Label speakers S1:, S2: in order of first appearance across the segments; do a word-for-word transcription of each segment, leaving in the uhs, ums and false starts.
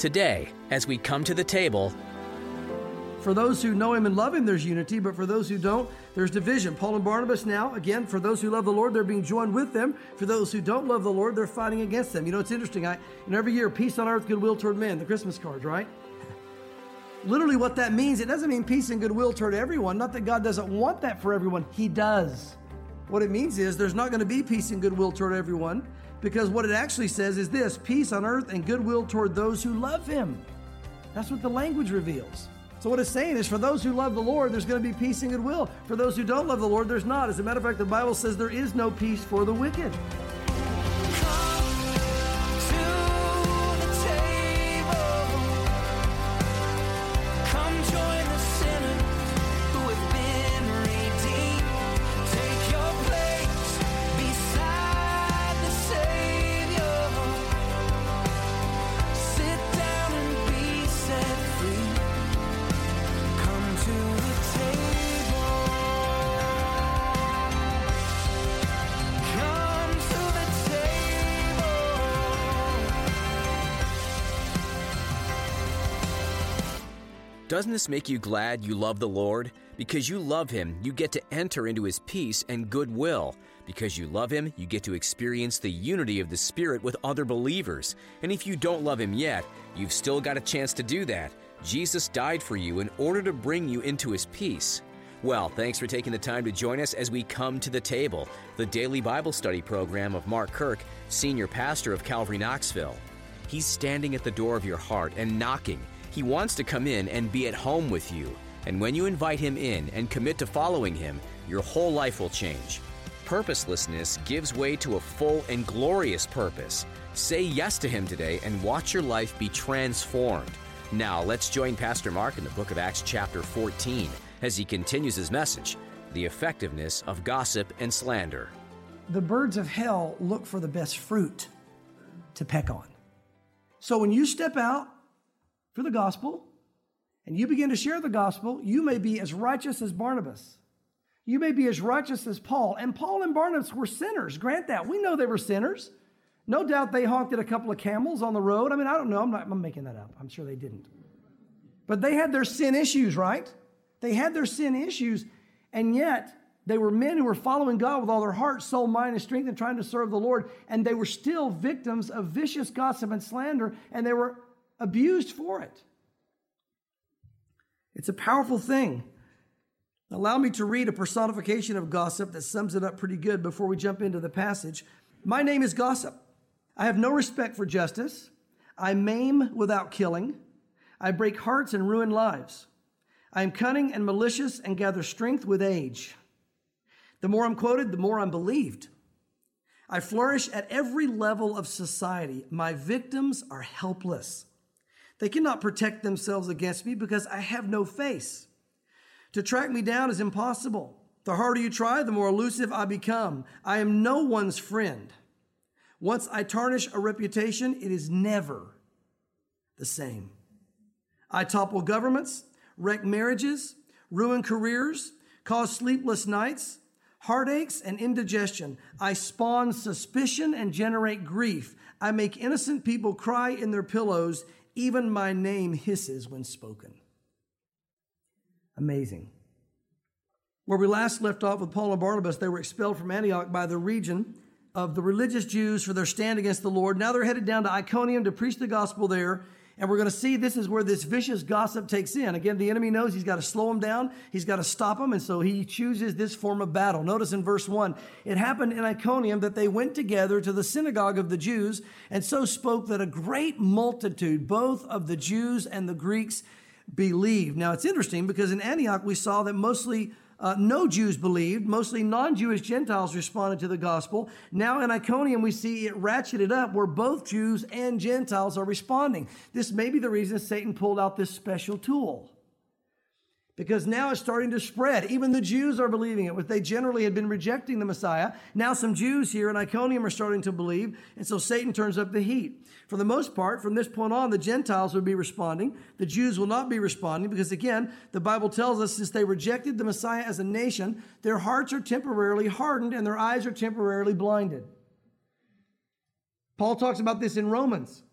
S1: Today, as we come to the table,
S2: for those who know him and love him, there's unity, but for those who don't, there's division. Paul and Barnabas now, again, for those who love the Lord, they're being joined with them. For those who don't love the Lord, they're fighting against them. You know, it's interesting. I, and every year, peace on earth, goodwill toward men, the Christmas cards, right? Literally what that means, it doesn't mean peace and goodwill toward everyone. Not that God doesn't want that for everyone. He does. What it means is there's not going to be peace and goodwill toward everyone, because what it actually says is this: peace on earth and goodwill toward those who love him. That's what the language reveals. So what it's saying is, for those who love the Lord, there's going to be peace and goodwill. For those who don't love the Lord, there's not. As a matter of fact, the Bible says there is no peace for the wicked.
S1: Doesn't this make you glad you love the Lord? Because you love him, you get to enter into his peace and goodwill. Because you love him, you get to experience the unity of the Spirit with other believers. And if you don't love him yet, you've still got a chance to do that. Jesus died for you in order to bring you into his peace. Well, thanks for taking the time to join us as we come to the table, the daily Bible study program of Mark Kirk, senior pastor of Calvary Knoxville. He's standing at the door of your heart and knocking. He wants to come in and be at home with you. And when you invite him in and commit to following him, your whole life will change. Purposelessness gives way to a full and glorious purpose. Say yes to him today and watch your life be transformed. Now, let's join Pastor Mark in the book of Acts chapter fourteen as he continues his message, the effectiveness of gossip and slander.
S2: The birds of hell look for the best fruit to peck on. So when you step out for the gospel, and you begin to share the gospel, you may be as righteous as Barnabas. You may be as righteous as Paul. And Paul and Barnabas were sinners. Grant that. We know they were sinners. No doubt they honked at a couple of camels on the road. I mean, I don't know. I'm not I'm making that up. I'm sure they didn't. But they had their sin issues, right? They had their sin issues, and yet they were men who were following God with all their heart, soul, mind, and strength and trying to serve the Lord. And they were still victims of vicious gossip and slander, and they were abused for it. It's a powerful thing. Allow me to read a personification of gossip that sums it up pretty good before we jump into the passage. My name is gossip. I have no respect for justice. I maim without killing. I break hearts and ruin lives. I am cunning and malicious and gather strength with age. The more I'm quoted, the more I'm believed. I flourish at every level of society. My victims are helpless. They cannot protect themselves against me because I have no face. To track me down is impossible. The harder you try, the more elusive I become. I am no one's friend. Once I tarnish a reputation, it is never the same. I topple governments, wreck marriages, ruin careers, cause sleepless nights, heartaches, and indigestion. I spawn suspicion and generate grief. I make innocent people cry in their pillows. Even my name hisses when spoken. Amazing. Where we last left off with Paul and Barnabas, they were expelled from Antioch by the region of the religious Jews for their stand against the Lord. Now they're headed down to Iconium to preach the gospel there. And we're going to see this is where this vicious gossip takes in. Again, the enemy knows he's got to slow them down. He's got to stop them. And so he chooses this form of battle. Notice in verse one, it happened in Iconium that they went together to the synagogue of the Jews and so spoke that a great multitude, both of the Jews and the Greeks, believed. Now, it's interesting because in Antioch, we saw that mostly Uh, no Jews believed. Mostly non-Jewish Gentiles responded to the gospel. Now in Iconium, we see it ratcheted up where both Jews and Gentiles are responding. This may be the reason Satan pulled out this special tool, because now it's starting to spread. Even the Jews are believing it. They generally had been rejecting the Messiah. Now some Jews here in Iconium are starting to believe, and so Satan turns up the heat. For the most part, from this point on, the Gentiles will be responding. The Jews will not be responding because, again, the Bible tells us since they rejected the Messiah as a nation, their hearts are temporarily hardened and their eyes are temporarily blinded. Paul talks about this in Romans.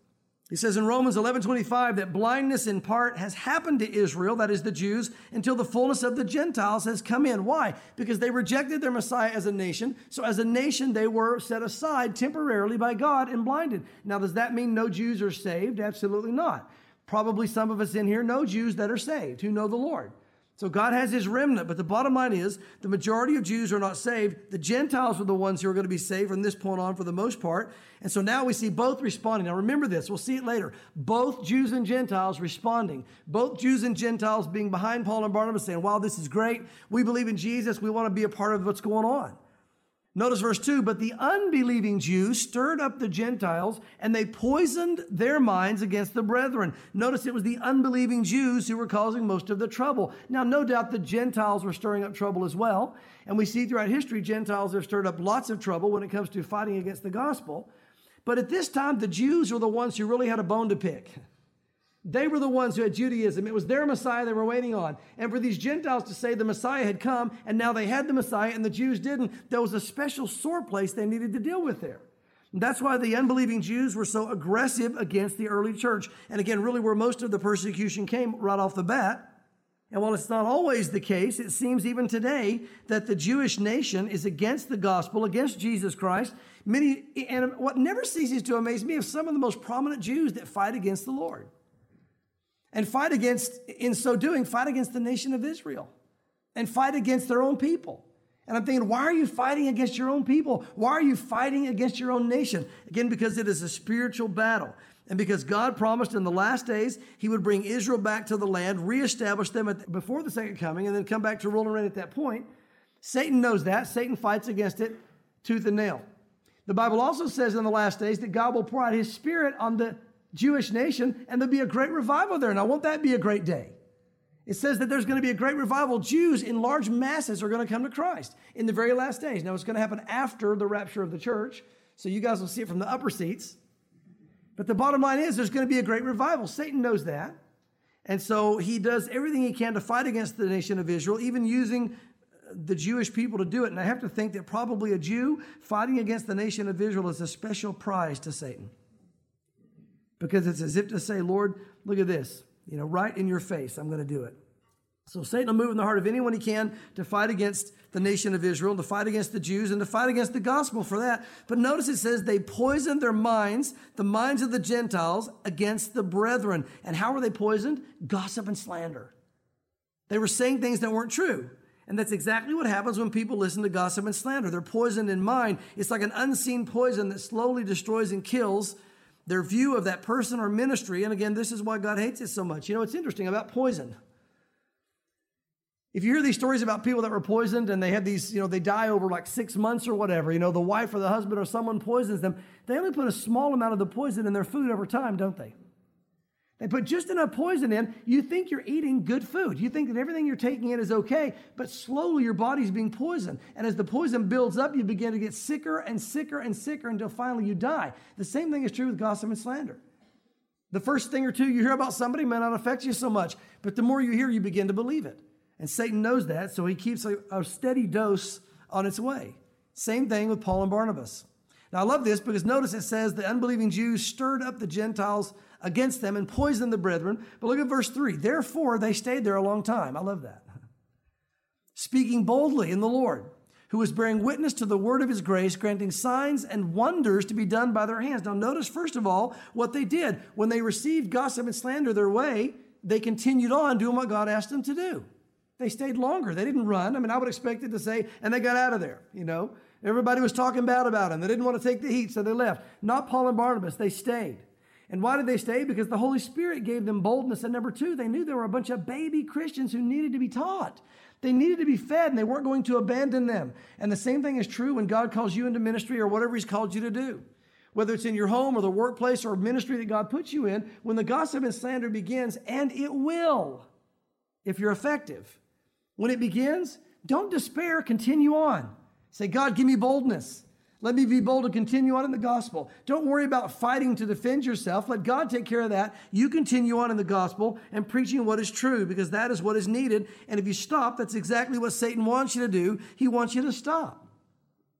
S2: He says in Romans eleven twenty-five that blindness in part has happened to Israel, that is the Jews, until the fullness of the Gentiles has come in. Why? Because they rejected their Messiah as a nation. So as a nation, they were set aside temporarily by God and blinded. Now, does that mean no Jews are saved? Absolutely not. Probably some of us in here know Jews that are saved, who know the Lord. So God has his remnant, but the bottom line is the majority of Jews are not saved. The Gentiles are the ones who are going to be saved from this point on for the most part. And so now we see both responding. Now remember this, we'll see it later. Both Jews and Gentiles responding. Both Jews and Gentiles being behind Paul and Barnabas saying, wow, this is great. We believe in Jesus. We want to be a part of what's going on. Notice verse two, but the unbelieving Jews stirred up the Gentiles and they poisoned their minds against the brethren. Notice it was the unbelieving Jews who were causing most of the trouble. Now, no doubt the Gentiles were stirring up trouble as well. And we see throughout history, Gentiles have stirred up lots of trouble when it comes to fighting against the gospel. But at this time, the Jews were the ones who really had a bone to pick. They were the ones who had Judaism. It was their Messiah they were waiting on. And for these Gentiles to say the Messiah had come and now they had the Messiah and the Jews didn't, there was a special sore place they needed to deal with there. And that's why the unbelieving Jews were so aggressive against the early church. And again, really where most of the persecution came right off the bat. And while it's not always the case, it seems even today that the Jewish nation is against the gospel, against Jesus Christ. Many, and what never ceases to amaze me is some of the most prominent Jews that fight against the Lord. And fight against, in so doing, fight against the nation of Israel. And fight against their own people. And I'm thinking, why are you fighting against your own people? Why are you fighting against your own nation? Again, because it is a spiritual battle. And because God promised in the last days, he would bring Israel back to the land, reestablish them at, before the second coming, and then come back to rule and reign at that point. Satan knows that. Satan fights against it tooth and nail. The Bible also says in the last days that God will pour out his Spirit on the Jewish nation, and there'll be a great revival there. Now, won't that be a great day? It says that there's going to be a great revival. Jews in large masses are going to come to Christ in the very last days. Now, it's going to happen after the rapture of the church, so you guys will see it from the upper seats. But the bottom line is there's going to be a great revival. Satan knows that. And so he does everything he can to fight against the nation of Israel, even using the Jewish people to do it. And I have to think that probably a Jew fighting against the nation of Israel is a special prize to Satan. Because it's as if to say, Lord, look at this, you know, right in your face, I'm going to do it. So Satan will move in the heart of anyone he can to fight against the nation of Israel, to fight against the Jews, and to fight against the gospel for that. But notice it says they poisoned their minds, the minds of the Gentiles, against the brethren. And how were they poisoned? Gossip and slander. They were saying things that weren't true. And that's exactly what happens when people listen to gossip and slander. They're poisoned in mind. It's like an unseen poison that slowly destroys and kills their view of that person or ministry. And again, this is why God hates it so much. You know, it's interesting about poison. If you hear these stories about people that were poisoned and they have these, you know, they die over like six months or whatever, you know, the wife or the husband or someone poisons them, they only put a small amount of the poison in their food over time, don't they? They put just enough poison in, you think you're eating good food. You think that everything you're taking in is okay, but slowly your body's being poisoned. And as the poison builds up, you begin to get sicker and sicker and sicker until finally you die. The same thing is true with gossip and slander. The first thing or two you hear about somebody may not affect you so much, but the more you hear, you begin to believe it. And Satan knows that, so he keeps a, a steady dose on its way. Same thing with Paul and Barnabas. Now, I love this because notice it says the unbelieving Jews stirred up the Gentiles against them and poisoned the brethren. But look at verse three. Therefore, they stayed there a long time. I love that. Speaking boldly in the Lord, who was bearing witness to the word of his grace, granting signs and wonders to be done by their hands. Now, notice, first of all, what they did. When they received gossip and slander their way, they continued on doing what God asked them to do. They stayed longer. They didn't run. I mean, I would expect it to say, and they got out of there, you know. Everybody was talking bad about them. They didn't want to take the heat, so they left. Not Paul and Barnabas. They stayed. And why did they stay? Because the Holy Spirit gave them boldness. And number two, they knew there were a bunch of baby Christians who needed to be taught. They needed to be fed, and they weren't going to abandon them. And the same thing is true when God calls you into ministry or whatever he's called you to do. Whether it's in your home or the workplace or ministry that God puts you in, when the gossip and slander begins, and it will, if you're effective. When it begins, don't despair, continue on. Say, God, give me boldness. Let me be bold to continue on in the gospel. Don't worry about fighting to defend yourself. Let God take care of that. You continue on in the gospel and preaching what is true, because that is what is needed. And if you stop, that's exactly what Satan wants you to do. He wants you to stop.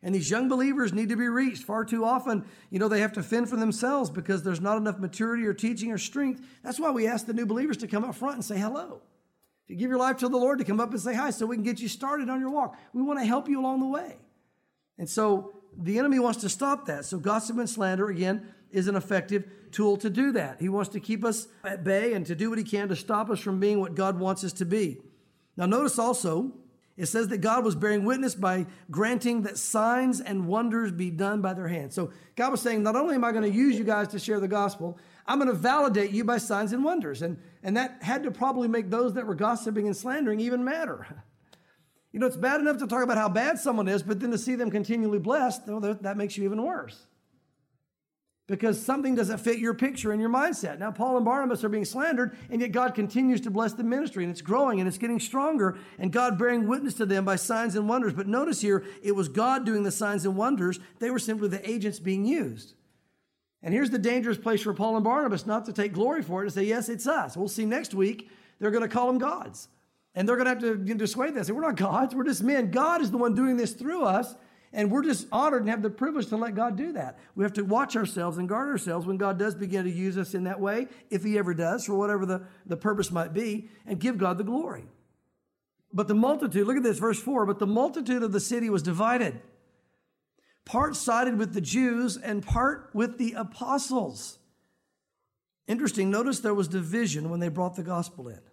S2: And these young believers need to be reached. Far too often, you know, they have to fend for themselves because there's not enough maturity or teaching or strength. That's why we ask the new believers to come up front and say hello. If you give your life to the Lord, to come up and say hi so we can get you started on your walk. We want to help you along the way. And so the enemy wants to stop that. So gossip and slander, again, is an effective tool to do that. He wants to keep us at bay and to do what he can to stop us from being what God wants us to be. Now notice also, it says that God was bearing witness by granting that signs and wonders be done by their hands. So God was saying, not only am I going to use you guys to share the gospel, I'm going to validate you by signs and wonders. And, and that had to probably make those that were gossiping and slandering even madder. You know, it's bad enough to talk about how bad someone is, but then to see them continually blessed, well, that makes you even worse. Because something doesn't fit your picture and your mindset. Now, Paul and Barnabas are being slandered, and yet God continues to bless the ministry, and it's growing, and it's getting stronger, and God bearing witness to them by signs and wonders. But notice here, it was God doing the signs and wonders. They were simply the agents being used. And here's the dangerous place for Paul and Barnabas not to take glory for it and say, yes, it's us. We'll see next week, they're going to call them gods. And they're going to have to dissuade them. Say, we're not gods, we're just men. God is the one doing this through us. And we're just honored and have the privilege to let God do that. We have to watch ourselves and guard ourselves when God does begin to use us in that way, if he ever does, for whatever the, the purpose might be, and give God the glory. But the multitude, look at this, verse four, but the multitude of the city was divided. Part sided with the Jews and part with the apostles. Interesting, notice there was division when they brought the gospel in.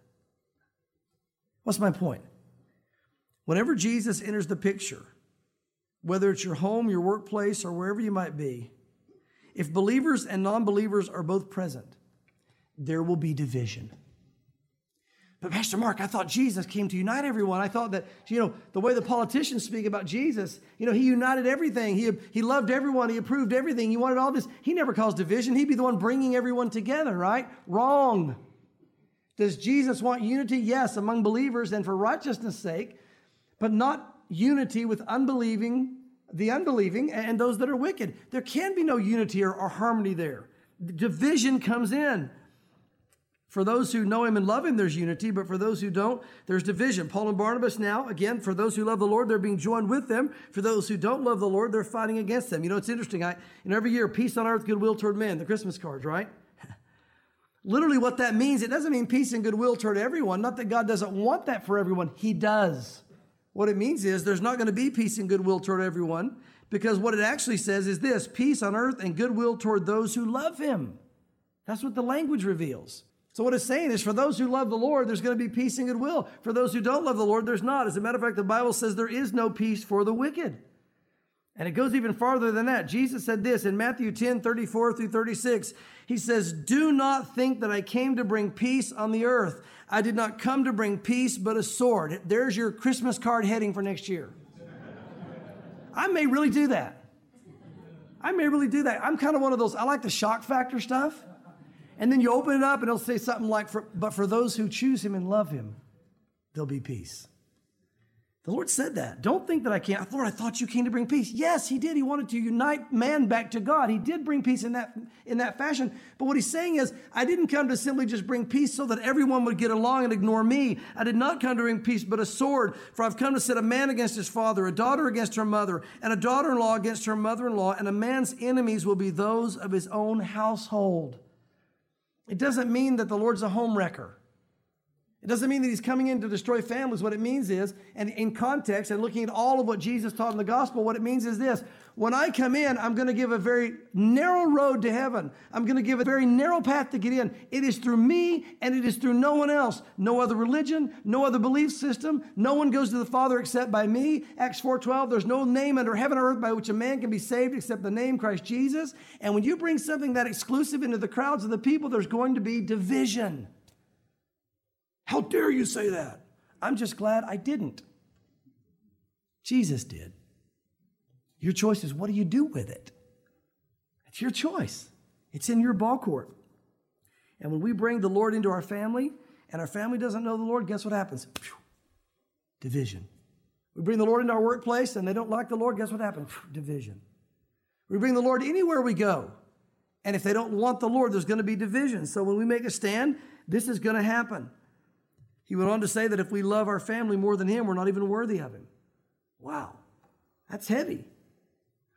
S2: What's my point? Whenever Jesus enters the picture, whether it's your home, your workplace, or wherever you might be, if believers and non-believers are both present, there will be division. But Pastor Mark, I thought Jesus came to unite everyone. I thought that, you know, the way the politicians speak about Jesus, you know, he united everything. He, he loved everyone. He approved everything. He wanted all this. He never caused division. He'd be the one bringing everyone together, right? Wrong. Does Jesus want unity? Yes, among believers and for righteousness' sake, but not unity with unbelieving, the unbelieving, and those that are wicked. There can be no unity or, or harmony there. Division comes in. For those who know him and love him, there's unity, but for those who don't, there's division. Paul and Barnabas now, again, for those who love the Lord, they're being joined with them. For those who don't love the Lord, they're fighting against them. You know, it's interesting. I, you know, every year, peace on earth, goodwill toward men, the Christmas cards, right? Literally what that means, it doesn't mean peace and goodwill toward everyone. Not that God doesn't want that for everyone. He does. What it means is there's not going to be peace and goodwill toward everyone, because what it actually says is this: peace on earth and goodwill toward those who love him. That's what the language reveals. So what it's saying is, for those who love the Lord, there's going to be peace and goodwill. For those who don't love the Lord, there's not. As a matter of fact, the Bible says there is no peace for the wicked. And it goes even farther than that. Jesus said this in Matthew ten, thirty-four through thirty-six. He says, do not think that I came to bring peace on the earth. I did not come to bring peace, but a sword. There's your Christmas card heading for next year. I may really do that. I may really do that. I'm kind of one of those, I like the shock factor stuff. And then you open it up and it'll say something like, for, but for those who choose him and love him, there'll be peace. The Lord said that. Don't think that I can't. Lord, I thought you came to bring peace. Yes, he did. He wanted to unite man back to God. He did bring peace in that, in that fashion. But what he's saying is, I didn't come to simply just bring peace so that everyone would get along and ignore me. I did not come to bring peace, but a sword. For I've come to set a man against his father, a daughter against her mother, and a daughter-in-law against her mother-in-law, and a man's enemies will be those of his own household. It doesn't mean that the Lord's a home wrecker. It doesn't mean that he's coming in to destroy families. What it means is, and in context and looking at all of what Jesus taught in the gospel, what it means is this: when I come in, I'm going to give a very narrow road to heaven. I'm going to give a very narrow path to get in. It is through me, and it is through no one else. No other religion, no other belief system. No one goes to the Father except by me. Acts four twelve, there's no name under heaven or earth by which a man can be saved except the name Christ Jesus. And when you bring something that exclusive into the crowds of the people, there's going to be division. How dare you say that? I'm just glad I didn't. Jesus did. Your choice is, what do you do with it? It's your choice. It's in your ball court. And when we bring the Lord into our family and our family doesn't know the Lord, guess what happens? Division. We bring the Lord into our workplace and they don't like the Lord, guess what happens? Division. We bring the Lord anywhere we go. And if they don't want the Lord, there's going to be division. So when we make a stand, this is going to happen. He went on to say that if we love our family more than him, we're not even worthy of him. Wow, that's heavy.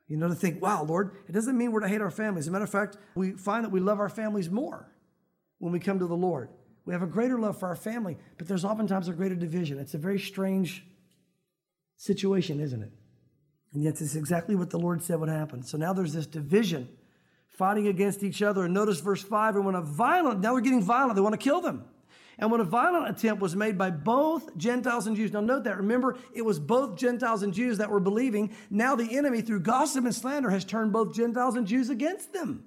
S2: You know, to think, wow, Lord, it doesn't mean we're to hate our families. As a matter of fact, we find that we love our families more when we come to the Lord. We have a greater love for our family, but there's oftentimes a greater division. It's a very strange situation, isn't it? And yet it's exactly what the Lord said would happen. So now there's this division, fighting against each other. And notice verse five, and when a violent, now they're getting violent, they want to kill them. And when a violent attempt was made by both Gentiles and Jews, now note that, remember, it was both Gentiles and Jews that were believing. Now the enemy, through gossip and slander, has turned both Gentiles and Jews against them.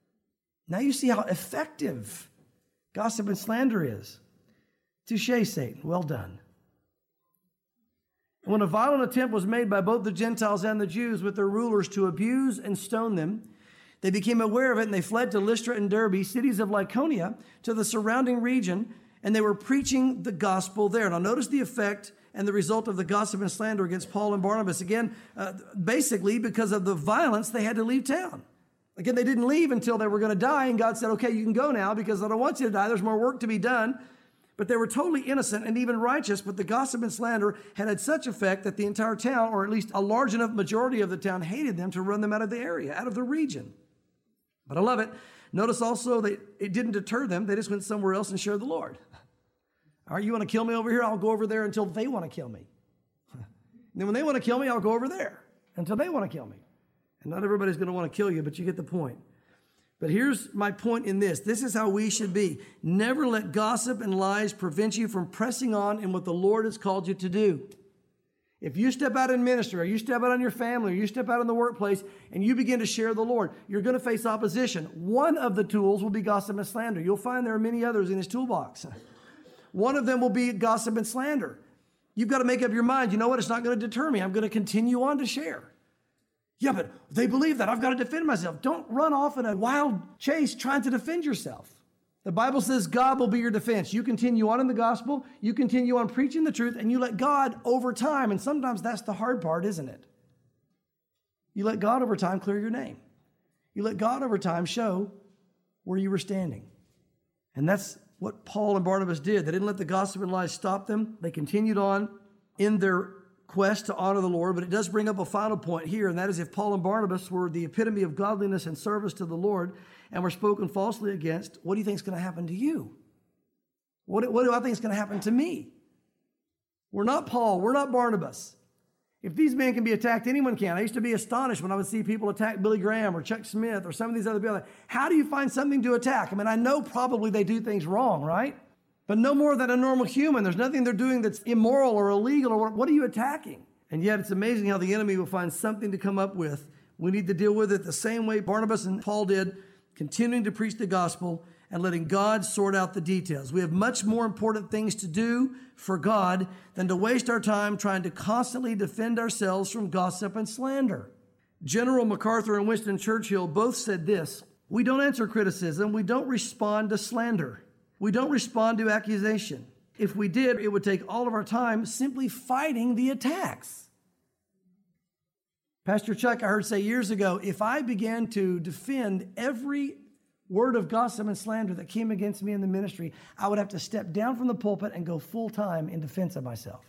S2: Now you see how effective gossip and slander is. Touché, Satan. Well done. And when a violent attempt was made by both the Gentiles and the Jews with their rulers to abuse and stone them, they became aware of it, and they fled to Lystra and Derbe, cities of Lycaonia, to the surrounding region, and they were preaching the gospel there. Now notice the effect and the result of the gossip and slander against Paul and Barnabas. Again, uh, basically because of the violence, they had to leave town. Again, they didn't leave until they were going to die, and God said, okay, you can go now because I don't want you to die. There's more work to be done. But they were totally innocent and even righteous, but the gossip and slander had had such effect that the entire town, or at least a large enough majority of the town, hated them to run them out of the area, out of the region. But I love it. Notice also that it didn't deter them. They just went somewhere else and shared the Lord. All right, you want to kill me over here? I'll go over there until they want to kill me. And then when they want to kill me, I'll go over there until they want to kill me. And not everybody's going to want to kill you, but you get the point. But here's my point in this. This is how we should be. Never let gossip and lies prevent you from pressing on in what the Lord has called you to do. If you step out in ministry, or you step out on your family, or you step out in the workplace, and you begin to share the Lord, you're going to face opposition. One of the tools will be gossip and slander. You'll find there are many others in his toolbox. One of them will be gossip and slander. You've got to make up your mind, you know what, it's not going to deter me. I'm going to continue on to share. Yeah, but they believe that. I've got to defend myself. Don't run off in a wild chase trying to defend yourself. The Bible says God will be your defense. You continue on in the gospel, you continue on preaching the truth, and you let God over time, and sometimes that's the hard part, isn't it? You let God over time clear your name. You let God over time show where you were standing. And that's what Paul and Barnabas did. They didn't let the gossip and lies stop them. They continued on in their quest to honor the Lord, but it does bring up a final point here, and that is if Paul and Barnabas were the epitome of godliness and service to the Lord and were spoken falsely against, what do you think is going to happen to you? What, what do I think is going to happen to me? We're not Paul. We're not Barnabas. If these men can be attacked, anyone can. I used to be astonished when I would see people attack Billy Graham or Chuck Smith or some of these other people. How do you find something to attack? I mean, I know probably they do things wrong, right? But no more than a normal human. There's nothing they're doing that's immoral or illegal. Or what are you attacking? And yet it's amazing how the enemy will find something to come up with. We need to deal with it the same way Barnabas and Paul did, continuing to preach the gospel and letting God sort out the details. We have much more important things to do for God than to waste our time trying to constantly defend ourselves from gossip and slander. General MacArthur and Winston Churchill both said this: we don't answer criticism, we don't respond to slander. We don't respond to accusation. If we did, it would take all of our time simply fighting the attacks. Pastor Chuck, I heard say years ago, if I began to defend every word of gossip and slander that came against me in the ministry, I would have to step down from the pulpit and go full time in defense of myself.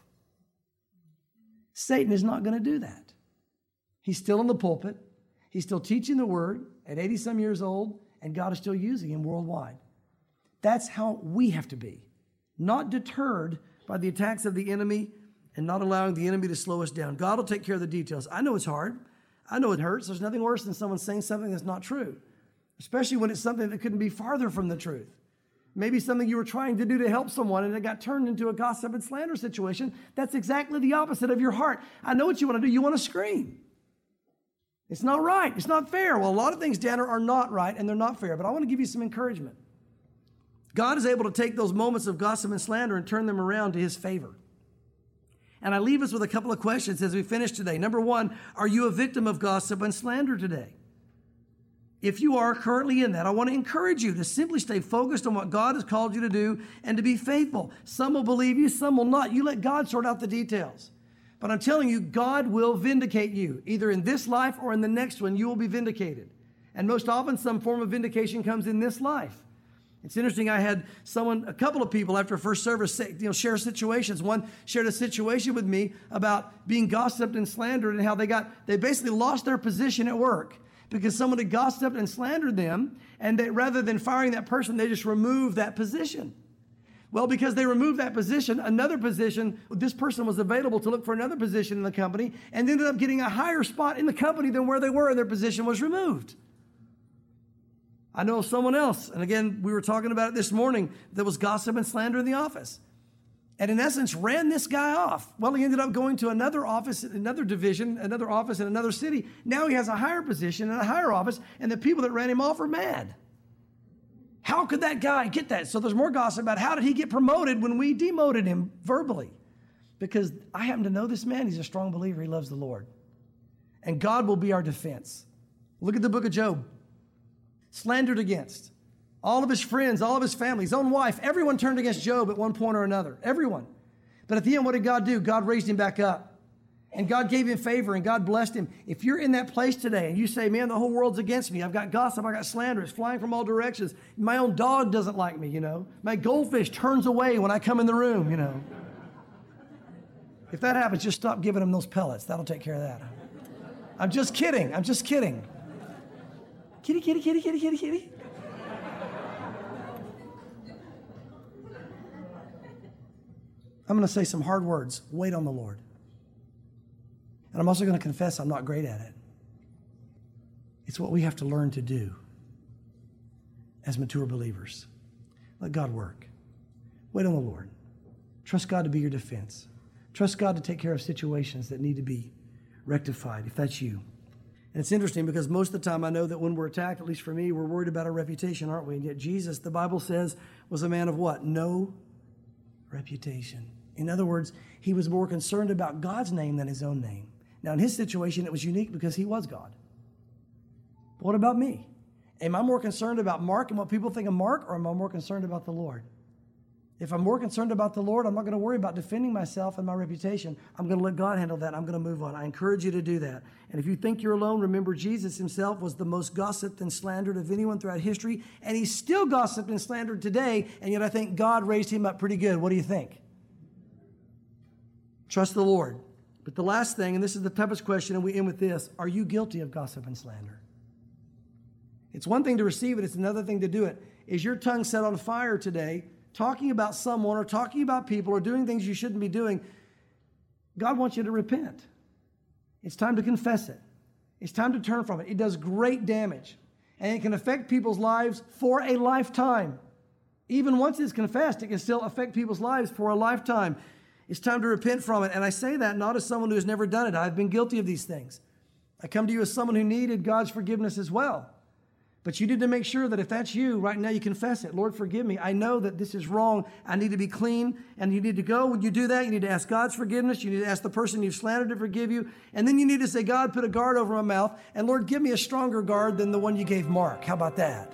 S2: Satan is not going to do that. He's still in the pulpit. He's still teaching the word at eighty some years old, and God is still using him worldwide. That's how we have to be. Not deterred by the attacks of the enemy and not allowing the enemy to slow us down. God will take care of the details. I know it's hard. I know it hurts. There's nothing worse than someone saying something that's not true, especially when it's something that couldn't be farther from the truth. Maybe something you were trying to do to help someone and it got turned into a gossip and slander situation. That's exactly the opposite of your heart. I know what you want to do. You want to scream. It's not right. It's not fair. Well, a lot of things, Danner, are not right and they're not fair, but I want to give you some encouragement. God is able to take those moments of gossip and slander and turn them around to his favor. And I leave us with a couple of questions as we finish today. Number one, are you a victim of gossip and slander today? If you are currently in that, I want to encourage you to simply stay focused on what God has called you to do and to be faithful. Some will believe you, some will not. You let God sort out the details. But I'm telling you, God will vindicate you. Either in this life or in the next one, you will be vindicated. And most often, some form of vindication comes in this life. It's interesting. I had someone, a couple of people after first service, say, you know, share situations. One shared a situation with me about being gossiped and slandered and how they got, they basically lost their position at work because someone had gossiped and slandered them, and they, rather than firing that person, they just removed that position. Well, because they removed that position, another position, this person was available to look for another position in the company and ended up getting a higher spot in the company than where they were, and their position was removed. I know of someone else, and again, we were talking about it this morning, that was gossip and slander in the office. And in essence, ran this guy off. Well, he ended up going to another office, another division, another office in another city. Now he has a higher position and a higher office, and the people that ran him off are mad. How could that guy get that? So there's more gossip about how did he get promoted when we demoted him verbally? Because I happen to know this man. He's a strong believer. He loves the Lord. And God will be our defense. Look at the book of Job. Slandered against. All of his friends, all of his family, his own wife, everyone turned against Job at one point or another. Everyone. But at the end, what did God do? God raised him back up. And God gave him favor and God blessed him. If you're in that place today and you say, man, the whole world's against me. I've got gossip, I got slander. It's flying from all directions. My own dog doesn't like me, you know. My goldfish turns away when I come in the room, you know. If that happens, just stop giving him those pellets. That'll take care of that. I'm just kidding. I'm just kidding. Kitty, kitty, kitty, kitty, kitty, kitty. I'm going to say some hard words. Wait on the Lord. And I'm also going to confess I'm not great at it. It's what we have to learn to do as mature believers. Let God work. Wait on the Lord. Trust God to be your defense. Trust God to take care of situations that need to be rectified, if that's you. And it's interesting because most of the time I know that when we're attacked, at least for me, we're worried about our reputation, aren't we? And yet Jesus, the Bible says, was a man of what? No reputation. In other words, he was more concerned about God's name than his own name. Now, in his situation, it was unique because he was God. But what about me? Am I more concerned about Mark and what people think of Mark, or am I more concerned about the Lord? If I'm more concerned about the Lord, I'm not going to worry about defending myself and my reputation. I'm going to let God handle that. I'm going to move on. I encourage you to do that. And if you think you're alone, remember Jesus himself was the most gossiped and slandered of anyone throughout history, and he's still gossiped and slandered today, and yet I think God raised him up pretty good. What do you think? Trust the Lord. But the last thing, and this is the toughest question, and we end with this, are you guilty of gossip and slander? It's one thing to receive it, it's another thing to do it. Is your tongue set on fire today, talking about someone or talking about people or doing things you shouldn't be doing? God wants you to repent. It's time to confess it. It's time to turn from it. It does great damage, and it can affect people's lives for a lifetime. Even once it's confessed, it can still affect people's lives for a lifetime. It's time to repent from it. And I say that not as someone who has never done it. I've been guilty of these things. I come to you as someone who needed God's forgiveness as well. But you need to make sure that if that's you, right now you confess it. Lord, forgive me. I know that this is wrong. I need to be clean. And you need to go. When you do that, you need to ask God's forgiveness. You need to ask the person you've slandered to forgive you. And then you need to say, God, put a guard over my mouth. And Lord, give me a stronger guard than the one you gave Mark. How about that?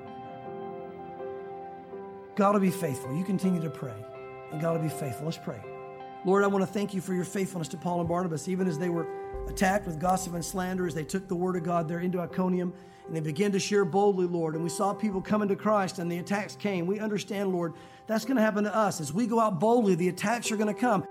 S2: God will be faithful. You continue to pray. And God will be faithful. Let's pray. Lord, I want to thank you for your faithfulness to Paul and Barnabas, even as they were attacked with gossip and slander, as they took the word of God there into Iconium, and they began to share boldly, Lord, and we saw people coming to Christ, and the attacks came. We understand, Lord, that's going to happen to us. As we go out boldly, the attacks are going to come.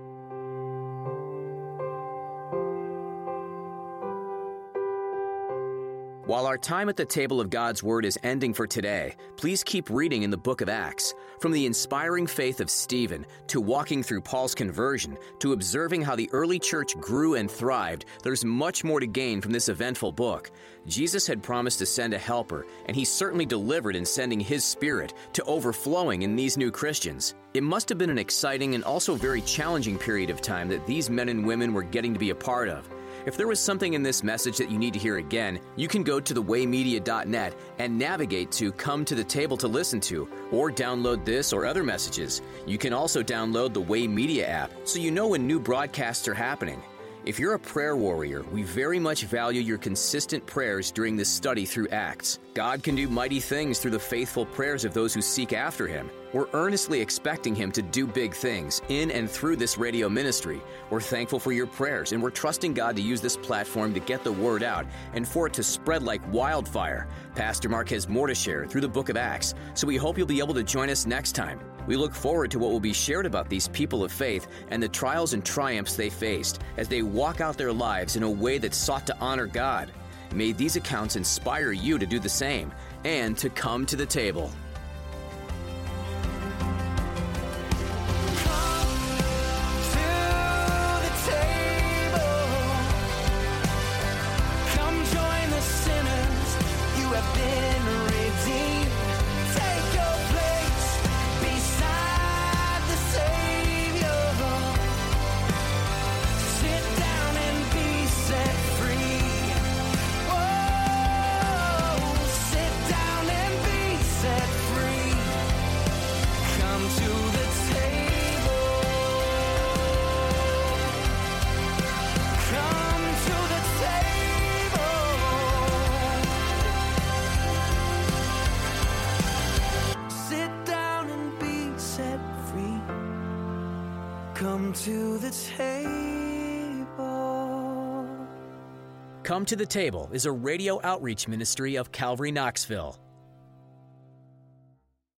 S1: While our time at the table of God's Word is ending for today, please keep reading in the book of Acts. From the inspiring faith of Stephen, to walking through Paul's conversion, to observing how the early church grew and thrived, there's much more to gain from this eventful book. Jesus had promised to send a helper, and he certainly delivered in sending his Spirit to overflowing in these new Christians. It must have been an exciting and also very challenging period of time that these men and women were getting to be a part of. If there was something in this message that you need to hear again, you can go to the way media dot net and navigate to Come to the Table to listen to, or download this or other messages. You can also download the Way Media app so you know when new broadcasts are happening. If you're a prayer warrior, we very much value your consistent prayers during this study through Acts. God can do mighty things through the faithful prayers of those who seek after Him. We're earnestly expecting Him to do big things in and through this radio ministry. We're thankful for your prayers, and we're trusting God to use this platform to get the word out and for it to spread like wildfire. Pastor Mark has more to share through the book of Acts, so we hope you'll be able to join us next time. We look forward to what will be shared about these people of faith and the trials and triumphs they faced as they walk out their lives in a way that sought to honor God. May these accounts inspire you to do the same and to come to the table.
S3: Come to the table.
S1: Come to the Table is a radio outreach ministry of Calvary Knoxville.